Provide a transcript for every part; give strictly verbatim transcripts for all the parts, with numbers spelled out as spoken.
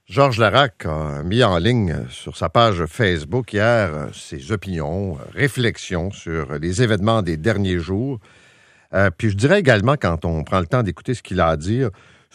Georges Laraque a mis en ligne sur sa page Facebook hier ses opinions, réflexions sur les événements des derniers jours. Euh, puis je dirais également, quand on prend le temps d'écouter ce qu'il a à dire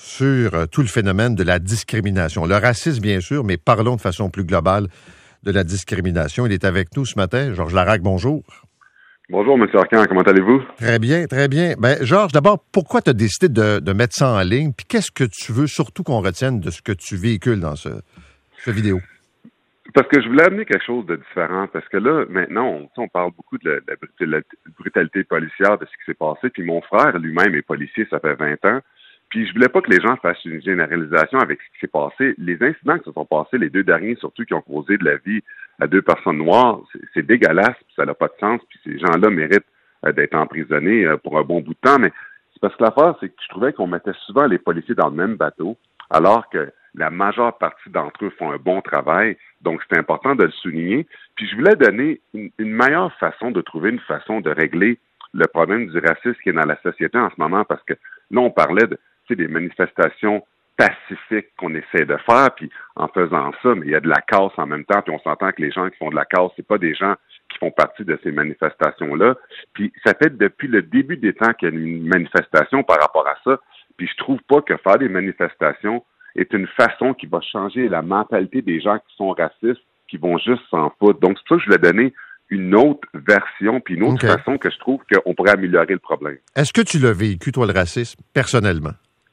sur tout le phénomène de la discrimination. Le racisme, bien sûr, mais parlons de façon plus globale de la discrimination. Il est avec nous ce matin. Georges Laraque, bonjour. Bonjour, M. Arcan, comment allez-vous? Très bien, très bien. Ben, Georges, d'abord, pourquoi tu as décidé de, de mettre ça en ligne? Puis qu'est-ce que tu veux surtout qu'on retienne de ce que tu véhicules dans ce, ce vidéo? Parce que je voulais amener quelque chose de différent. Parce que là, maintenant, on, on parle beaucoup de la, de la brutalité policière, de ce qui s'est passé. Puis mon frère lui-même est policier, ça fait vingt ans. Puis je voulais pas que les gens fassent une généralisation avec ce qui s'est passé. Les incidents qui se sont passés, les deux derniers, surtout qui ont causé de la vie à deux personnes noires, c'est, c'est dégueulasse, puis ça n'a pas de sens, puis ces gens-là méritent euh, d'être emprisonnés euh, pour un bon bout de temps. Mais c'est parce que l'affaire, c'est que je trouvais qu'on mettait souvent les policiers dans le même bateau, alors que la majeure partie d'entre eux font un bon travail. Donc, c'est important de le souligner. Puis je voulais donner une, une meilleure façon de trouver une façon de régler le problème du racisme qui est dans la société en ce moment, parce que là, on parlait de des manifestations pacifiques qu'on essaie de faire, puis en faisant ça, mais il y a de la casse en même temps, puis on s'entend que les gens qui font de la casse, c'est pas des gens qui font partie de ces manifestations-là. Puis ça fait depuis le début des temps qu'il y a une manifestation par rapport à ça, puis je trouve pas que faire des manifestations est une façon qui va changer la mentalité des gens qui sont racistes, qui vont juste s'en foutre. Donc c'est pour ça que je voulais donner une autre version, puis une autre okay. façon que je trouve qu'on pourrait améliorer le problème. Est-ce que tu l'as vécu, toi, le racisme, personnellement?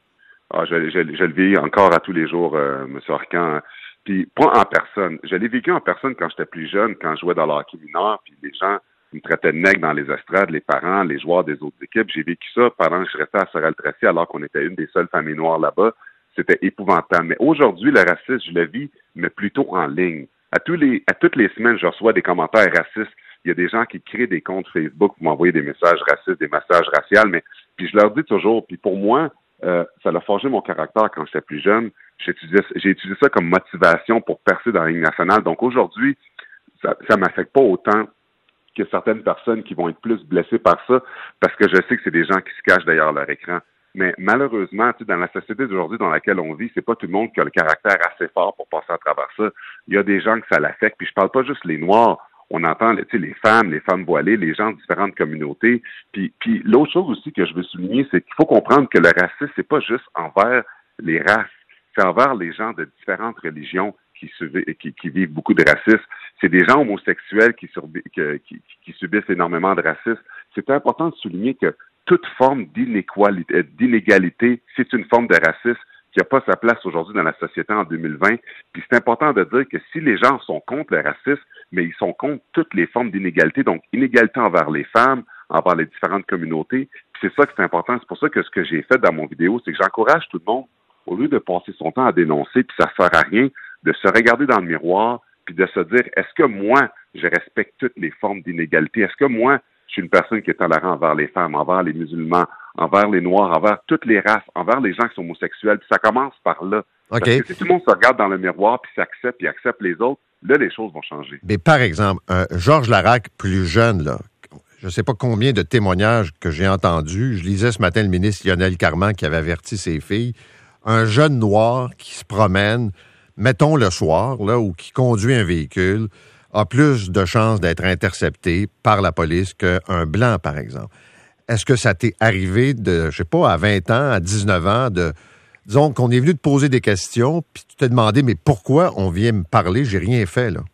Ah, je, je, je le vis encore à tous les jours, euh, M. Arcan. Puis pas en personne. Je l'ai vécu en personne quand j'étais plus jeune, quand je jouais dans le hockey mineur, puis les gens me traitaient de nègre dans les estrades, les parents, les joueurs des autres équipes. J'ai vécu ça pendant que je restais à Sorel-Tracy, alors qu'on était une des seules familles noires là-bas. C'était épouvantable. Mais aujourd'hui, le racisme, je le vis, mais plutôt en ligne. À tous les, à toutes les semaines, je reçois des commentaires racistes. Il y a des gens qui créent des comptes Facebook pour m'envoyer des messages racistes, des messages raciaux, mais puis je leur dis toujours, puis pour moi, euh, ça a forgé mon caractère quand j'étais plus jeune. J'ai utilisé, j'ai utilisé ça comme motivation pour percer dans la Ligue nationale. Donc aujourd'hui, ça ne m'affecte pas autant que certaines personnes qui vont être plus blessées par ça, parce que je sais que c'est des gens qui se cachent derrière leur écran. Mais malheureusement, tu sais, dans la société d'aujourd'hui dans laquelle on vit, c'est pas tout le monde qui a le caractère assez fort pour passer à travers ça. Il y a des gens que ça l'affecte, puis je parle pas juste les Noirs. On entend, tu sais, les femmes, les femmes voilées, les gens de différentes communautés. Puis, puis l'autre chose aussi que je veux souligner, c'est qu'il faut comprendre que le racisme, c'est pas juste envers les races, c'est envers les gens de différentes religions qui, qui, qui vivent beaucoup de racisme. C'est des gens homosexuels qui, surbi, qui, qui, qui subissent énormément de racisme. C'est important de souligner que toute forme d'inégalité, d'inégalité, c'est une forme de racisme qui n'a pas sa place aujourd'hui dans la société en deux mille vingt. Puis c'est important de dire que si les gens sont contre le racisme, mais ils sont contre toutes les formes d'inégalité, donc inégalité envers les femmes, envers les différentes communautés. Puis c'est ça que c'est important. C'est pour ça que ce que j'ai fait dans mon vidéo, c'est que j'encourage tout le monde, au lieu de passer son temps à dénoncer, puis ça ne sert à rien, de se regarder dans le miroir, puis de se dire, est-ce que moi, je respecte toutes les formes d'inégalité? Est-ce que moi, je suis une personne qui est tolérante envers les femmes, envers les musulmans, envers les Noirs, envers toutes les races, envers les gens qui sont homosexuels. Puis ça commence par là. Okay. Parce que si tout le monde se regarde dans le miroir, puis s'accepte, puis accepte les autres, là, les choses vont changer. Mais par exemple, euh, Georges Laraque, plus jeune, là, je ne sais pas combien de témoignages que j'ai entendus. Je lisais ce matin le ministre Lionel Carman qui avait averti ses filles. Un jeune noir qui se promène, mettons le soir, là, ou qui conduit un véhicule, a plus de chances d'être intercepté par la police qu'un blanc, par exemple. Est-ce que ça t'est arrivé de, je sais pas, à vingt ans, à dix-neuf ans, de, disons qu'on est venu te poser des questions, puis tu t'es demandé, mais pourquoi on vient me parler? J'ai rien fait, là.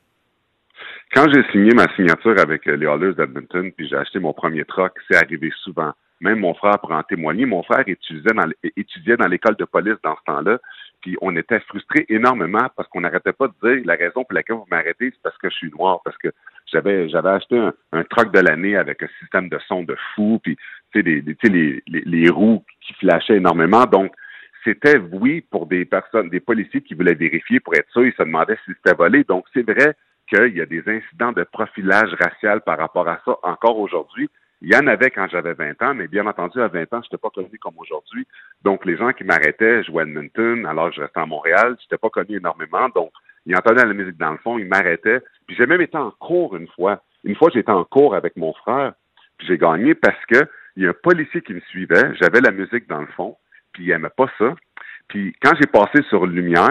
Quand j'ai signé ma signature avec les Oilers d'Edmonton, puis j'ai acheté mon premier truck, c'est arrivé souvent. Même mon frère pourrait en témoigner. Mon frère étudiait dans, étudiait dans l'école de police dans ce temps-là, puis on était frustrés énormément parce qu'on n'arrêtait pas de dire la raison pour laquelle vous m'arrêtez, c'est parce que je suis noir, parce que j'avais j'avais acheté un, un truck de l'année avec un système de son de fou, puis tu sais, des, des, les, les, les roues qui flashaient énormément. Donc, c'était, oui, pour des personnes, des policiers qui voulaient vérifier pour être sûr, ils se demandaient si c'était volé. Donc, c'est vrai qu'il y a des incidents de profilage racial par rapport à ça encore aujourd'hui. Il y en avait quand j'avais vingt ans, mais bien entendu, à vingt ans, je n'étais pas connu comme aujourd'hui. Donc, les gens qui m'arrêtaient, je jouais à Edmonton, alors que je restais à Montréal, je n'étais pas connu énormément. Donc, ils entendaient la musique dans le fond, ils m'arrêtaient. Puis j'ai même été en cours une fois. Une fois, j'étais en cours avec mon frère, puis j'ai gagné parce que il y a un policier qui me suivait, j'avais la musique dans le fond, puis il aimait pas ça. Puis quand j'ai passé sur lumière,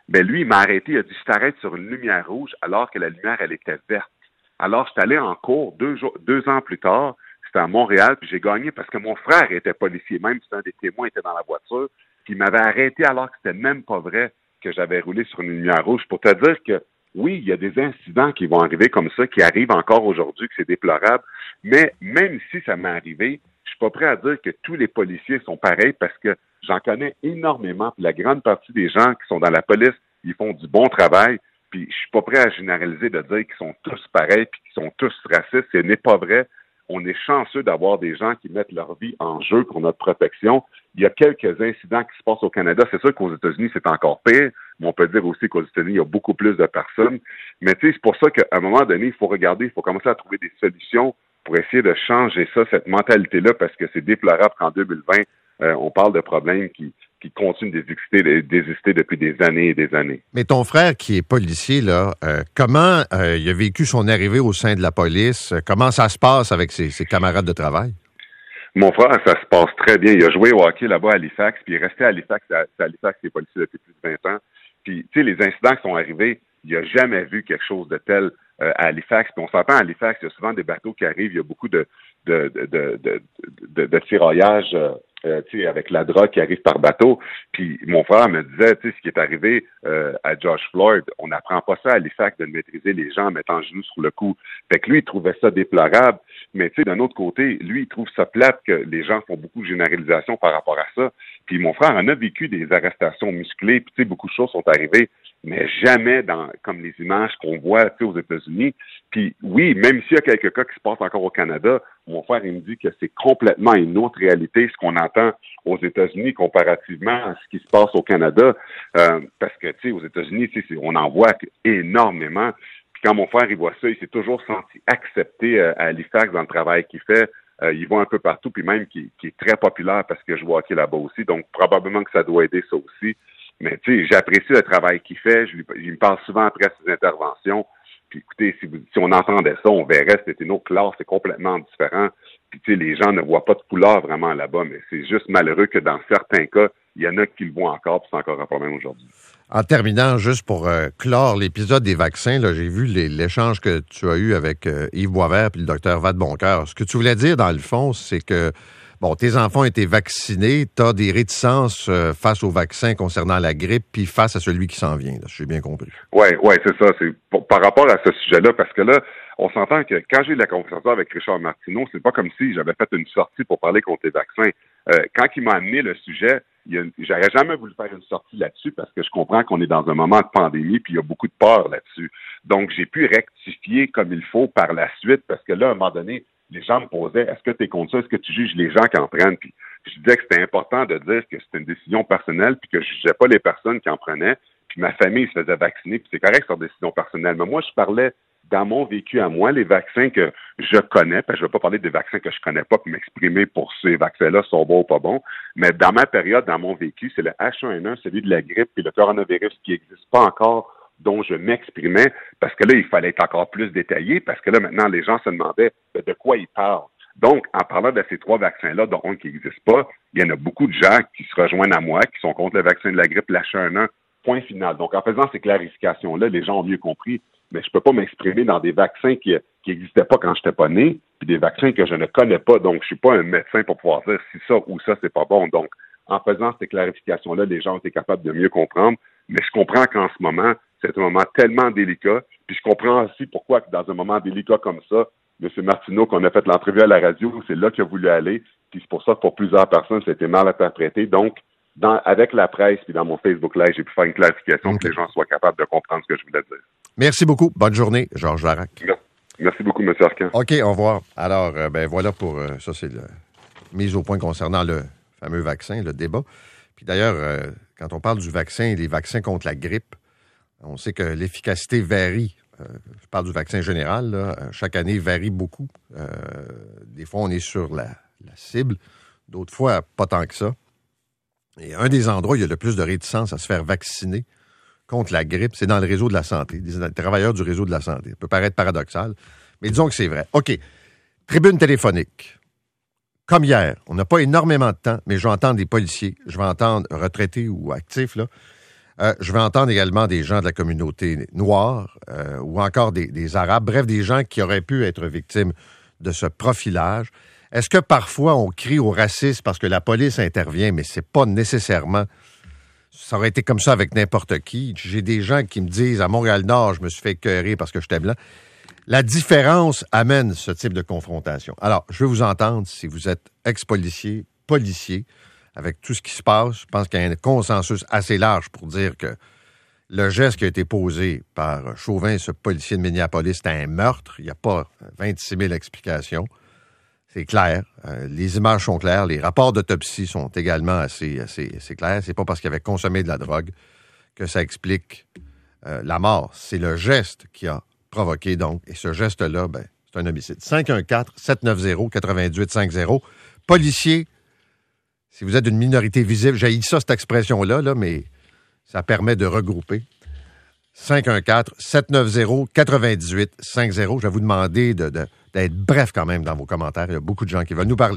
Ben lui, il m'a arrêté, il a dit, je t'arrête sur une lumière rouge alors que la lumière, elle était verte. Alors, je suis allé en cours deux, jours, deux ans plus tard, c'était à Montréal, puis j'ai gagné parce que mon frère était policier, même si un des témoins était dans la voiture, puis il m'avait arrêté alors que c'était même pas vrai que j'avais roulé sur une lumière rouge. Pour te dire que, oui, il y a des incidents qui vont arriver comme ça, qui arrivent encore aujourd'hui, que c'est déplorable, mais même si ça m'est arrivé, je suis pas prêt à dire que tous les policiers sont pareils parce que j'en connais énormément, puis la grande partie des gens qui sont dans la police, ils font du bon travail, puis je suis pas prêt à généraliser de dire qu'ils sont tous pareils, puis qu'ils sont tous racistes, ce n'est pas vrai. On est chanceux d'avoir des gens qui mettent leur vie en jeu pour notre protection. Il y a quelques incidents qui se passent au Canada. C'est sûr qu'aux États-Unis, c'est encore pire, mais on peut dire aussi qu'aux États-Unis, il y a beaucoup plus de personnes. Mais tu sais, c'est pour ça qu'à un moment donné, il faut regarder, il faut commencer à trouver des solutions pour essayer de changer ça, cette mentalité-là, parce que c'est déplorable qu'en deux mille vingt, euh, on parle de problèmes qui, qui continuent d'exister, d'exister depuis des années et des années. Mais ton frère, qui est policier, là, euh, comment euh, il a vécu son arrivée au sein de la police? Comment ça se passe avec ses, ses camarades de travail? Mon frère, ça se passe très bien. Il a joué au hockey là-bas à Halifax, puis il est resté à Halifax. C'est à Halifax qu'il est policier depuis plus de vingt ans. Puis, tu sais, les incidents qui sont arrivés, il n'a jamais vu quelque chose de tel euh, à Halifax. Puis on s'entend à Halifax, il y a souvent des bateaux qui arrivent, il y a beaucoup de, de, de, de, de, de, de tiraillage euh, euh, tu sais, avec la drogue qui arrive par bateau. Puis mon frère me disait, tu sais, ce qui est arrivé euh, à George Floyd, on n'apprend pas ça à Halifax de maîtriser les gens en mettant le genou sur le cou. Fait que lui, il trouvait ça déplorable. Mais tu sais, d'un autre côté, lui, il trouve ça plate que les gens font beaucoup de généralisation par rapport à ça. Puis mon frère en a vécu des arrestations musclées, puis tu sais, beaucoup de choses sont arrivées, mais jamais dans comme les images qu'on voit, tu sais, aux États-Unis. Puis oui, même s'il y a quelques cas qui se passent encore au Canada, mon frère, il me dit que c'est complètement une autre réalité, ce qu'on entend aux États-Unis comparativement à ce qui se passe au Canada. Euh, parce que, tu sais, aux États-Unis, tu sais, on en voit énormément. Puis quand mon frère, il voit ça, il s'est toujours senti accepté euh, à Halifax dans le travail qu'il fait. Euh, il va un peu partout, puis même qui, qui est très populaire parce que je vois hockey là-bas aussi. Donc, probablement que ça doit aider ça aussi. Mais, tu sais, j'apprécie le travail qu'il fait. Je lui, il me parle souvent après ses interventions. Puis, écoutez, si, vous, si on entendait ça, on verrait, c'était une autre classe, c'est complètement différent. Puis, tu sais, les gens ne voient pas de couleur vraiment là-bas, mais c'est juste malheureux que dans certains cas, il y en a qui le voient encore, puis c'est encore un problème aujourd'hui. En terminant, juste pour euh, clore l'épisode des vaccins, là, j'ai vu les, l'échange que tu as eu avec euh, Yves Boisvert puis le docteur Vadeboncoeur. Ce que tu voulais dire, dans le fond, c'est que, bon, tes enfants ont été vaccinés, tu as des réticences euh, face au vaccin concernant la grippe, puis face à celui qui s'en vient, là, j'ai bien compris. Oui, oui, c'est ça. C'est pour, par rapport à ce sujet-là, parce que là, on s'entend que quand j'ai eu la conversation avec Richard Martineau, c'est pas comme si j'avais fait une sortie pour parler contre les vaccins. Euh, quand il m'a amené le sujet, il y a, j'aurais jamais voulu faire une sortie là-dessus parce que je comprends qu'on est dans un moment de pandémie puis il y a beaucoup de peur là-dessus. Donc, j'ai pu rectifier comme il faut par la suite parce que là, à un moment donné, les gens me posaient, est-ce que tu es contre ça? Est-ce que tu juges les gens qui en prennent? Puis je disais que c'était important de dire que c'était une décision personnelle puis que je jugeais pas les personnes qui en prenaient. Puis ma famille se faisait vacciner puis c'est correct, c'est une décision personnelle. Mais moi, je parlais dans mon vécu à moi, les vaccins que je connais, parce que je ne vais pas parler des vaccins que je connais pas puis m'exprimer pour ces vaccins-là sont bons ou pas bons, mais dans ma période, dans mon vécu, c'est le H un N un, celui de la grippe et le coronavirus qui n'existe pas encore, dont je m'exprimais, parce que là, il fallait être encore plus détaillé, parce que là, maintenant, les gens se demandaient de quoi ils parlent. Donc, en parlant de ces trois vaccins-là, dont un qui n'existe pas, il y en a beaucoup de gens qui se rejoignent à moi, qui sont contre le vaccin de la grippe, l'H un N un, point final. Donc, en faisant ces clarifications-là, les gens ont mieux compris. Mais je peux pas m'exprimer dans des vaccins qui qui n'existaient pas quand j'étais pas né, puis des vaccins que je ne connais pas. Donc, je suis pas un médecin pour pouvoir dire si ça ou ça, c'est pas bon. Donc, en faisant ces clarifications-là, les gens ont été capables de mieux comprendre. Mais je comprends qu'en ce moment, c'est un moment tellement délicat. Puis je comprends aussi pourquoi, dans un moment délicat comme ça, M. Martineau, qu'on a fait l'entrevue à la radio, c'est là qu'il a voulu aller. Puis c'est pour ça que pour plusieurs personnes, ça a été mal interprété. Donc, Dans, avec la presse puis dans mon Facebook Live, j'ai pu faire une clarification okay. pour que les gens soient capables de comprendre ce que je voulais dire. Merci beaucoup. Bonne journée, Georges Larac. Merci, Merci beaucoup, M. Arcan. OK, au revoir. Alors, euh, ben voilà pour euh, ça, c'est la mise au point concernant le fameux vaccin, le débat. Puis d'ailleurs, euh, quand on parle du vaccin, les vaccins contre la grippe, on sait que l'efficacité varie. Euh, je parle du vaccin général, là, chaque année varie beaucoup. Euh, des fois, on est sur la, la cible. D'autres fois, pas tant que ça. Et un des endroits où il y a le plus de réticence à se faire vacciner contre la grippe, c'est dans le réseau de la santé, des travailleurs du réseau de la santé. Ça peut paraître paradoxal, mais disons que c'est vrai. OK. Tribune téléphonique. Comme hier, on n'a pas énormément de temps, mais je vais entendre des policiers, je vais entendre retraités ou actifs, là, Euh, je vais entendre également des gens de la communauté noire euh, ou encore des, des Arabes, bref, des gens qui auraient pu être victimes de ce profilage. Est-ce que parfois on crie au racisme parce que la police intervient, mais c'est pas nécessairement... Ça aurait été comme ça avec n'importe qui. J'ai des gens qui me disent, à Montréal-Nord, je me suis fait écœurer parce que j'étais blanc. La différence amène ce type de confrontation. Alors, je veux vous entendre si vous êtes ex-policier, policier, avec tout ce qui se passe. Je pense qu'il y a un consensus assez large pour dire que le geste qui a été posé par Chauvin, ce policier de Minneapolis, c'était un meurtre. Il n'y a pas vingt-six mille explications. C'est clair. Euh, les images sont claires. Les rapports d'autopsie sont également assez, assez, assez clairs. C'est pas parce qu'il avait consommé de la drogue que ça explique euh, la mort. C'est le geste qui a provoqué, donc. Et ce geste-là, ben, c'est un homicide. cinq un quatre, sept neuf zéro, huit huit cinq zéro. Policier, si vous êtes d'une minorité visible, j'haïs ça, cette expression-là, là, mais ça permet de regrouper. cinq un quatre, sept neuf zéro, huit huit cinq zéro. Je vais vous demander de, de, d'être bref quand même dans vos commentaires. Il y a beaucoup de gens qui veulent nous parler.